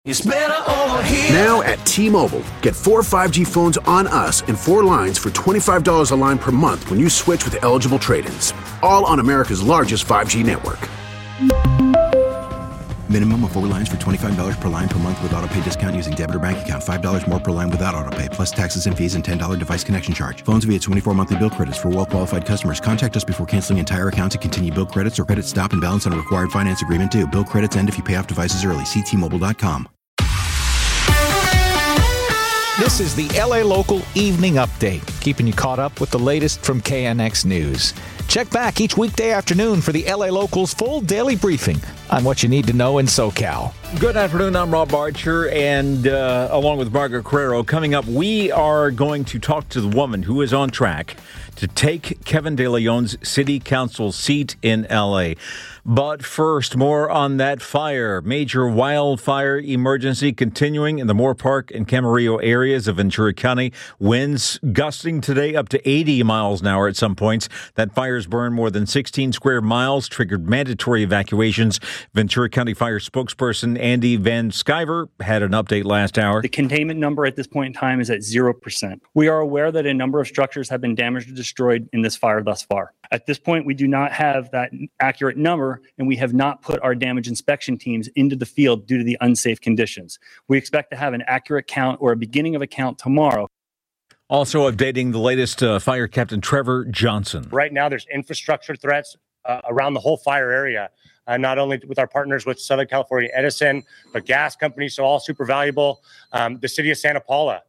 It's better over here. Now at T-Mobile, get 4 5G phones on us and 4 lines for $25 a line per month when you switch with eligible trade-ins. All on America's largest 5G network. Minimum of 4 lines for $25 per line per month with autopay discount using debit or bank account. $5 more per line without autopay, plus taxes and fees and $10 device connection charge. Phones via 24 monthly bill credits for well-qualified customers. Contact us before canceling entire account to continue bill credits or credit stop and balance on a required finance agreement due. Bill credits end if you pay off devices early. See T-Mobile.com. This is the LA Local Evening Update, keeping you caught up with the latest from KNX News. Check back each weekday afternoon for the LA Local's full daily briefing on what you need to know in SoCal. Good afternoon. I'm Rob Archer, and along with Margaret Carrero, coming up, we are going to talk to the woman who is on track to take Kevin De Leon's city council seat in LA. But first, more on that fire. Major wildfire emergency continuing in the Moore Park and Camarillo areas of Ventura County. Winds gusting today up to 80 miles an hour at some points. That fire's burned more than 16 square miles, triggered mandatory evacuations. Ventura County Fire spokesperson Andy Van Sciver had an update last hour. The containment number at this point in time is at 0%. We are aware that a number of structures have been damaged or destroyed in this fire thus far. At this point, we do not have that accurate number, and we have not put our damage inspection teams into the field due to the unsafe conditions. We expect to have an accurate count or a beginning of a count tomorrow. Also updating the latest, Fire Captain Trevor Johnson. Right now, there's infrastructure threats around the whole fire area, not only with our partners with Southern California Edison, but gas companies, so all super valuable. The city of Santa Paula,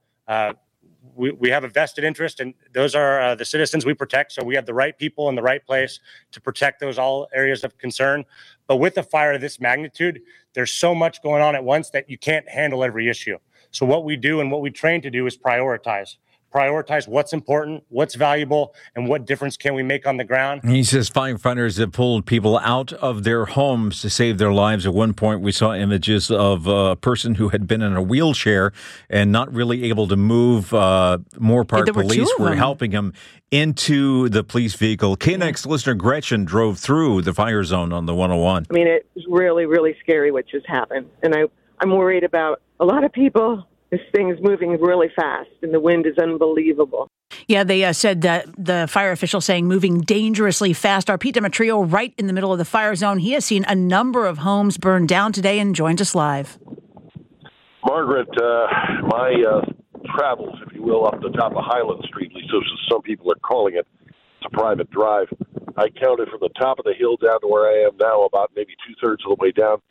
we have a vested interest, and those are the citizens we protect. So we have the right people in the right place to protect those all areas of concern. But with a fire of this magnitude, there's so much going on at once that you can't handle every issue. So what we do and what we train to do is prioritize what's important, what's valuable, and what difference can we make on the ground. He says firefighters have pulled people out of their homes to save their lives. At one point, we saw images of a person who had been in a wheelchair and not really able to move. Moore Park police were helping him into the police vehicle. KNX listener Gretchen drove through the fire zone on the 101. I mean, it's really, really scary what just happened. And I'm worried about a lot of people. This thing is moving really fast, and the wind is unbelievable. Yeah, they said that the fire official saying moving dangerously fast. Our Pete Demetrio right in the middle of the fire zone. He has seen a number of homes burned down today and joins us live. Margaret, my travels, if you will, up the top of Highland Street, at least as some people are calling it, it's a private drive. I counted from the top of the hill down to where I am now, about maybe two-thirds of the way down,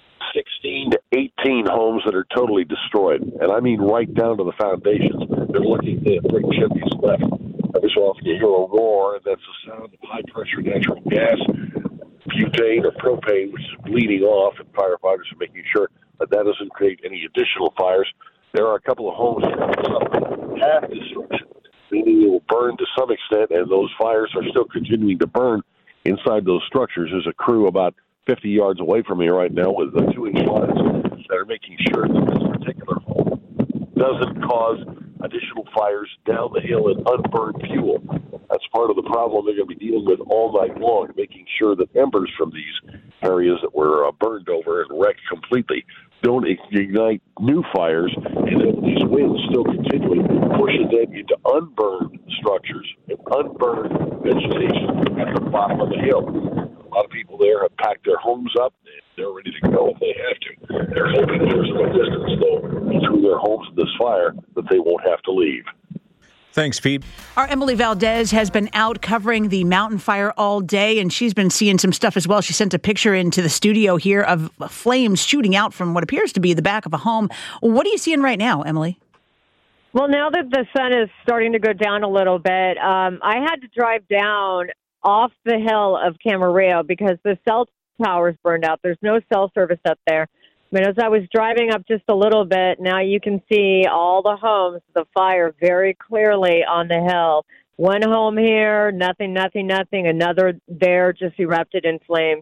16 to 18 homes that are totally destroyed. And I mean right down to the foundations. They're looking to bring chimneys left. Every so often you hear a roar, and that's the sound of high-pressure natural gas, butane or propane, which is bleeding off, and firefighters are making sure that that doesn't create any additional fires. There are a couple of homes here that suffer half destruction, meaning it will burn to some extent, and those fires are still continuing to burn inside those structures. There's a crew about 50 yards away from me right now with the 2-inch lines that are making sure that this particular home doesn't cause additional fires down the hill and unburned fuel. That's part of the problem they're going to be dealing with all night long, making sure that embers from these areas that were burned over and wrecked completely don't ignite new fires, and then these winds still continuing pushes them into unburned structures and unburned vegetation at the bottom of the hill. A lot of people there have packed their homes up, and they're ready to go if they have to. They're hoping there's no distance, though, through their homes in this fire that they won't have to leave. Thanks, Pete. Our Emily Valdez has been out covering the mountain fire all day, and she's been seeing some stuff as well. She sent a picture into the studio here of flames shooting out from what appears to be the back of a home. What are you seeing right now, Emily? Well, now that the sun is starting to go down a little bit, I had to drive down off the hill of Camarillo because the cell tower's burned out. There's no cell service up there. I mean, as I was driving up just a little bit, now you can see all the homes, the fire very clearly on the hill. One home here, nothing. Another there just erupted in flames.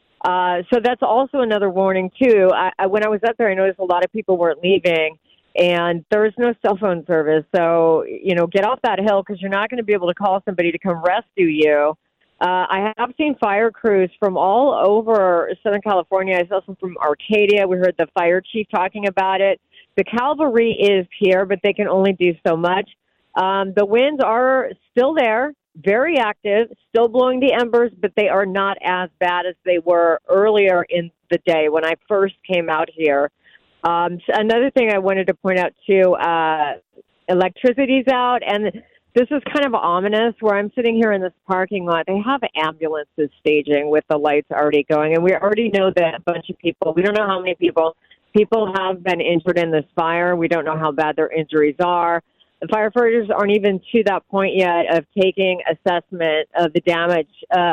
So that's also another warning, too. When I was up there, I noticed a lot of people weren't leaving, and there was no cell phone service. So, get off that hill because you're not going to be able to call somebody to come rescue you. I have seen fire crews from all over Southern California. I saw some from Arcadia. We heard the fire chief talking about it. The cavalry is here, but they can only do so much. The winds are still there, very active, still blowing the embers, but they are not as bad as they were earlier in the day when I first came out here. So another thing I wanted to point out, too, electricity's out, and this is kind of ominous. Where I'm sitting here in this parking lot, they have ambulances staging with the lights already going, and we already know that a bunch of people, we don't know how many people have been injured in this fire. We don't know how bad their injuries are. The firefighters aren't even to that point yet of taking assessment of the damage.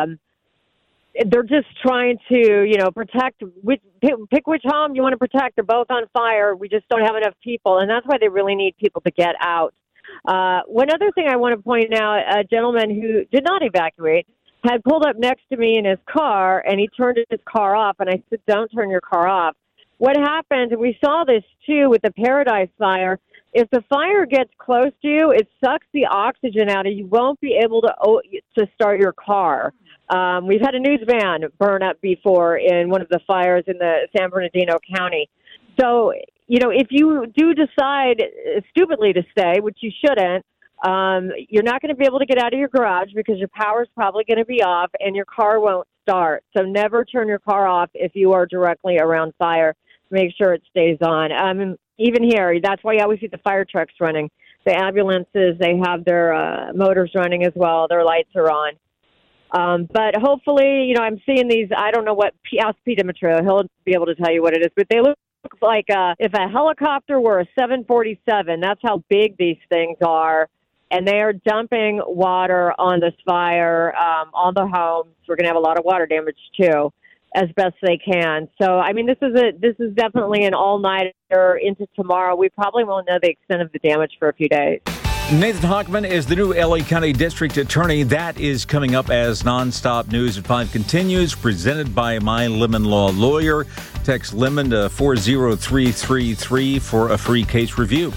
They're just trying to, protect, pick which home you want to protect. They're both on fire. We just don't have enough people, and that's why they really need people to get out. One other thing I want to point out, a gentleman who did not evacuate had pulled up next to me in his car, and he turned his car off, and I said, don't turn your car off. What happened, and we saw this too with the Paradise Fire, if the fire gets close to you, it sucks the oxygen out, and you won't be able to start your car. We've had a news van burn up before in one of the fires in the San Bernardino County. So, if you do decide stupidly to stay, which you shouldn't, you're not going to be able to get out of your garage because your power's probably going to be off and your car won't start. So never turn your car off if you are directly around fire. Make sure it stays on. Even here, that's why you always see the fire trucks running. The ambulances, they have their motors running as well. Their lights are on. But hopefully, I'm seeing these. I don't know what, ask Pete Demetrio. He'll be able to tell you what it is. But they look like if a helicopter were a 747, that's how big these things are. And they are dumping water on this fire, on the homes. We're going to have a lot of water damage, too, as best they can. So, this is definitely an all-nighter into tomorrow. We probably won't know the extent of the damage for a few days. Nathan Hochman is the new LA County District Attorney. That is coming up as Nonstop News at 5 continues, presented by My Lemon Law Lawyer. Text Lemon to 40333 for a free case review.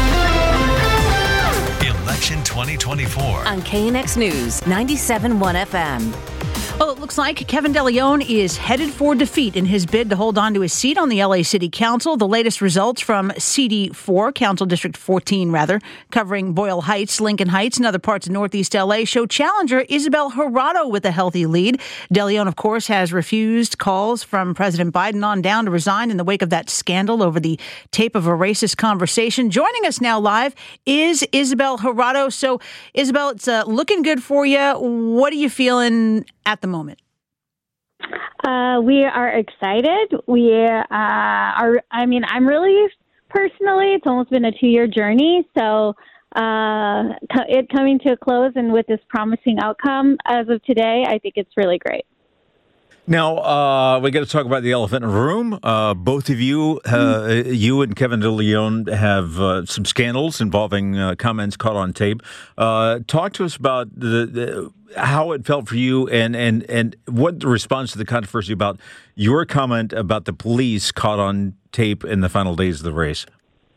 Election 2024 on KNX News 97.1 FM. Well, it looks like Kevin DeLeon is headed for defeat in his bid to hold on to his seat on the LA City Council. The latest results from CD4, Council District 14, covering Boyle Heights, Lincoln Heights, and other parts of Northeast LA, show challenger Isabel Jurado with a healthy lead. DeLeon, of course, has refused calls from President Biden on down to resign in the wake of that scandal over the tape of a racist conversation. Joining us now live is Isabel Jurado. So, Isabel, it's looking good for you. What are you feeling at the moment? We are excited. We are, I'm really, personally, it's almost been a 2-year journey. So it coming to a close and with this promising outcome as of today, I think it's really great. Now, we got to talk about the elephant in the room. Both of you, you and Kevin DeLeon, have some scandals involving comments caught on tape. Talk to us about how it felt for you and what the response to the controversy about your comment about the police caught on tape in the final days of the race.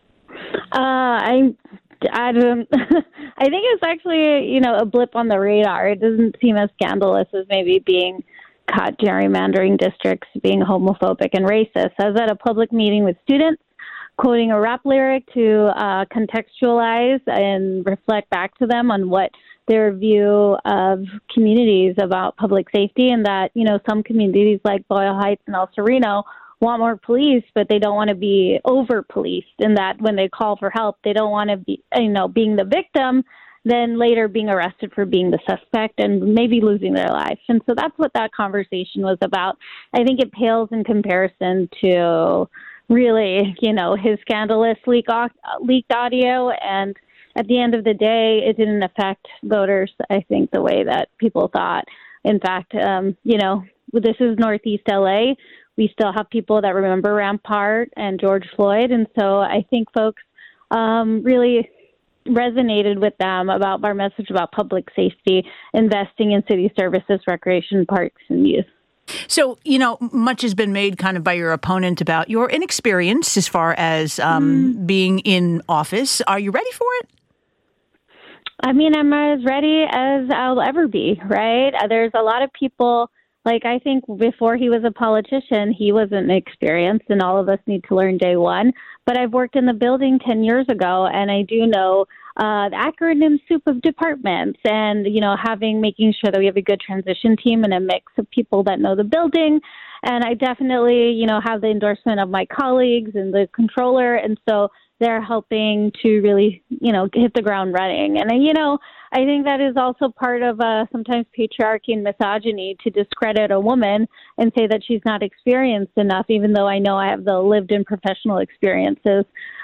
I don't. I think it's actually a blip on the radar. It doesn't seem as scandalous as maybe being caught gerrymandering districts, being homophobic and racist. I was at a public meeting with students, quoting a rap lyric to contextualize and reflect back to them on what their view of communities about public safety, and that, some communities like Boyle Heights and El Sereno want more police, but they don't want to be over-policed, and that when they call for help, they don't want to be, being the victim, then later being arrested for being the suspect and maybe losing their life. And so that's what that conversation was about. I think it pales in comparison to really, his scandalous leaked audio. And at the end of the day, it didn't affect voters, I think, the way that people thought. In fact, this is Northeast LA. We still have people that remember Rampart and George Floyd. And so I think folks really resonated with them about our message about public safety, investing in city services, recreation, parks, and youth. So, much has been made kind of by your opponent about your inexperience as far as being in office. Are you ready for it? I mean, I'm as ready as I'll ever be, right? There's a lot of people, like, I think before he was a politician, he wasn't experienced, and all of us need to learn day one. But I've worked in the building 10 years ago, and I do know the acronym soup of departments and, making sure that we have a good transition team and a mix of people that know the building. And I definitely, have the endorsement of my colleagues and the controller. And so they're helping to really, hit the ground running. And, I think that is also part of sometimes patriarchy and misogyny to discredit a woman and say that she's not experienced enough, even though I know I have the lived in professional experiences.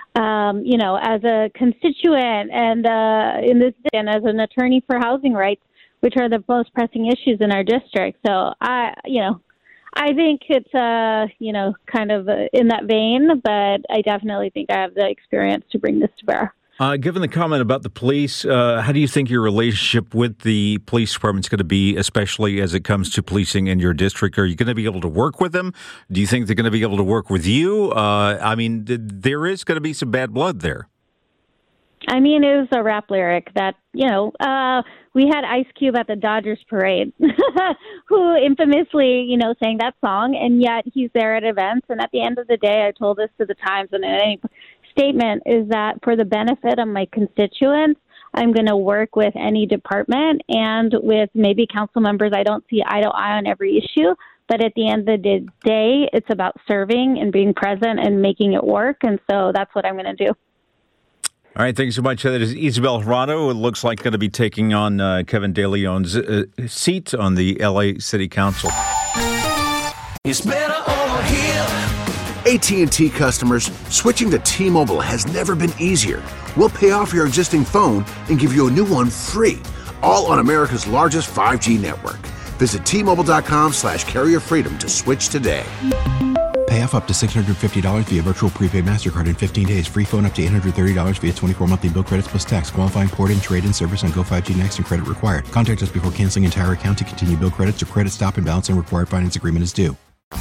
As a constituent and in this and as an attorney for housing rights, which are the most pressing issues in our district. So I think it's kind of in that vein, but I definitely think I have the experience to bring this to bear. Given the comment about the police, how do you think your relationship with the police department is going to be, especially as it comes to policing in your district? Are you going to be able to work with them? Do you think they're going to be able to work with you? There is going to be some bad blood there. I mean, it was a rap lyric that, we had Ice Cube at the Dodgers parade, who infamously, sang that song, and yet he's there at events. And at the end of the day, I told this to the Times and in any statement is that for the benefit of my constituents, I'm going to work with any department and with maybe council members I don't see eye to eye on every issue. But at the end of the day, it's about serving and being present and making it work. And so that's what I'm going to do. All right, thanks so much. That is Isabel Hirano. It looks like going to be taking on Kevin De Leon's seat on the LA City Council. It's better over here. AT&T customers, switching to T-Mobile has never been easier. We'll pay off your existing phone and give you a new one free, all on America's largest 5G network. Visit T-Mobile.com/carrierfreedom to switch today. Pay off up to $650 via virtual prepaid MasterCard in 15 days. Free phone up to $830 via 24 monthly bill credits plus tax. Qualifying port and trade-in service on Go 5G Next and credit required. Contact us before canceling entire account to continue bill credits or credit stop and balance and required finance agreement is due.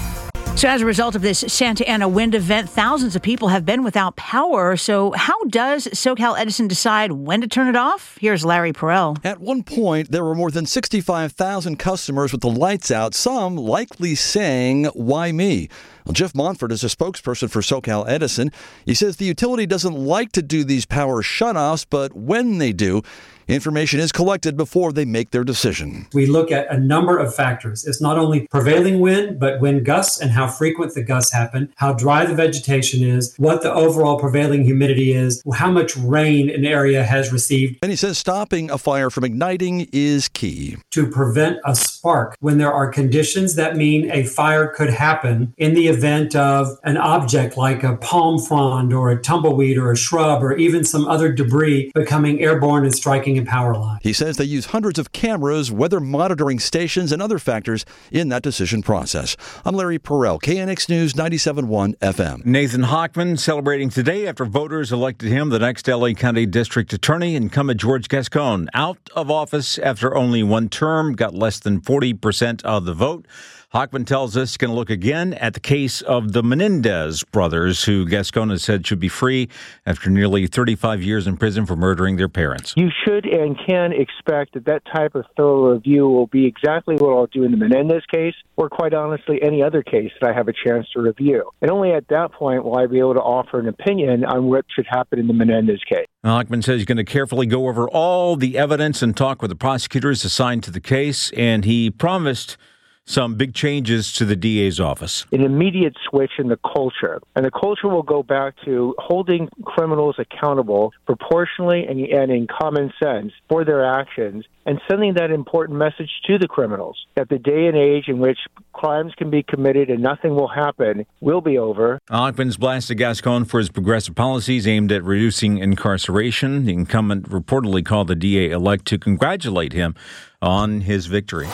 So as a result of this Santa Ana wind event, thousands of people have been without power. So how does SoCal Edison decide when to turn it off? Here's Larry Perrell. At one point, there were more than 65,000 customers with the lights out, some likely saying, "Why me?" Well, Jeff Monfort is a spokesperson for SoCal Edison. He says the utility doesn't like to do these power shutoffs, but when they do, information is collected before they make their decision. We look at a number of factors. It's not only prevailing wind, but wind gusts and how frequent the gusts happen, how dry the vegetation is, what the overall prevailing humidity is, how much rain an area has received. And he says stopping a fire from igniting is key. To prevent a spark when there are conditions that mean a fire could happen in the event of an object like a palm frond or a tumbleweed or a shrub or even some other debris becoming airborne and striking a power line. He says they use hundreds of cameras, weather monitoring stations, and other factors in that decision process. I'm Larry Perrell, KNX News 97.1 FM. Nathan Hochman celebrating today after voters elected him the next LA County District Attorney. Incumbent George Gascon out of office after only one term, got less than 40% of the vote. Hochman tells us he's going to look again at the case of the Menendez brothers, who Gascon has said should be free after nearly 35 years in prison for murdering their parents. You should and can expect that type of thorough review will be exactly what I'll do in the Menendez case, or quite honestly, any other case that I have a chance to review. And only at that point will I be able to offer an opinion on what should happen in the Menendez case. Hochman says he's going to carefully go over all the evidence and talk with the prosecutors assigned to the case, and he promised some big changes to the DA's office. An immediate switch in the culture. And the culture will go back to holding criminals accountable proportionally and in common sense for their actions, and sending that important message to the criminals that the day and age in which crimes can be committed and nothing will happen will be over. Hochman's blasted Gascon for his progressive policies aimed at reducing incarceration. The incumbent reportedly called the DA-elect to congratulate him on his victory.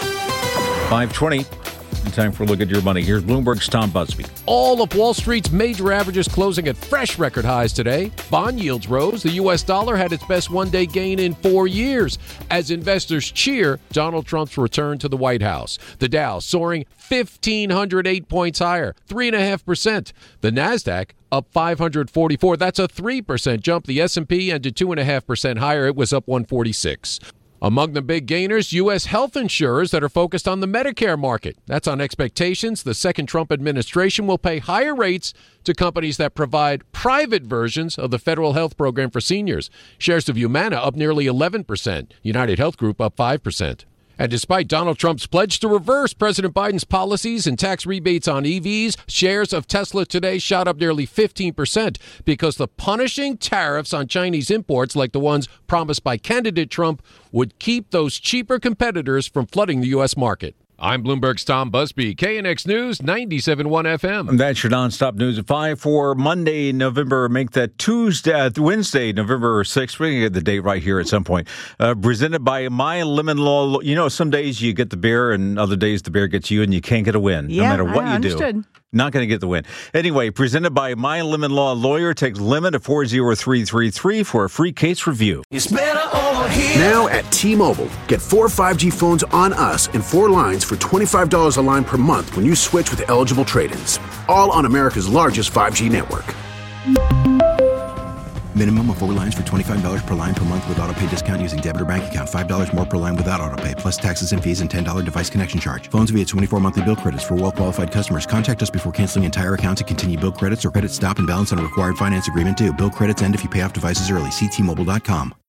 5:20. Time for a look at your money. Here's Bloomberg's Tom Busby. All of Wall Street's major averages closing at fresh record highs today. Bond yields rose. The U.S. dollar had its best one-day gain in 4 years as investors cheer Donald Trump's return to the White House. The Dow soaring 1,508 points higher, 3.5%. The NASDAQ up 544. That's a 3% jump. The S&P ended 2.5% higher. It was up 146. Among the big gainers, U.S. health insurers that are focused on the Medicare market. That's on expectations. The second Trump administration will pay higher rates to companies that provide private versions of the federal health program for seniors. Shares of Humana up nearly 11%. United Health Group up 5%. And despite Donald Trump's pledge to reverse President Biden's policies and tax rebates on EVs, shares of Tesla today shot up nearly 15% because the punishing tariffs on Chinese imports, like the ones promised by candidate Trump, would keep those cheaper competitors from flooding the U.S. market. I'm Bloomberg's Tom Busby, KNX News 97.1 FM. That's your nonstop news at 5 for Monday, November. Make that Wednesday, November 6th. We're going to get the date right here at some point. Presented by My Lemon Law. You know, some days you get the beer and other days the beer gets you and you can't get a win. Yeah, no matter what I you do. Not going to get the win. Anyway, presented by My Lemon Law Lawyer. Text Lemon to 40333 for a free case review. It's better over here. Now at T-Mobile, get 4 5G phones on us and 4 lines for $25 a line per month when you switch with eligible trade-ins. All on America's largest 5G network. Minimum of 4 lines for $25 per line per month with auto pay discount using debit or bank account. $5 more per line without auto pay, plus taxes and fees and $10 device connection charge. Phones via 24 monthly bill credits for well-qualified customers. Contact us before canceling entire account to continue bill credits or credit stop and balance on a required finance agreement due. Bill credits end if you pay off devices early. See T-Mobile.com.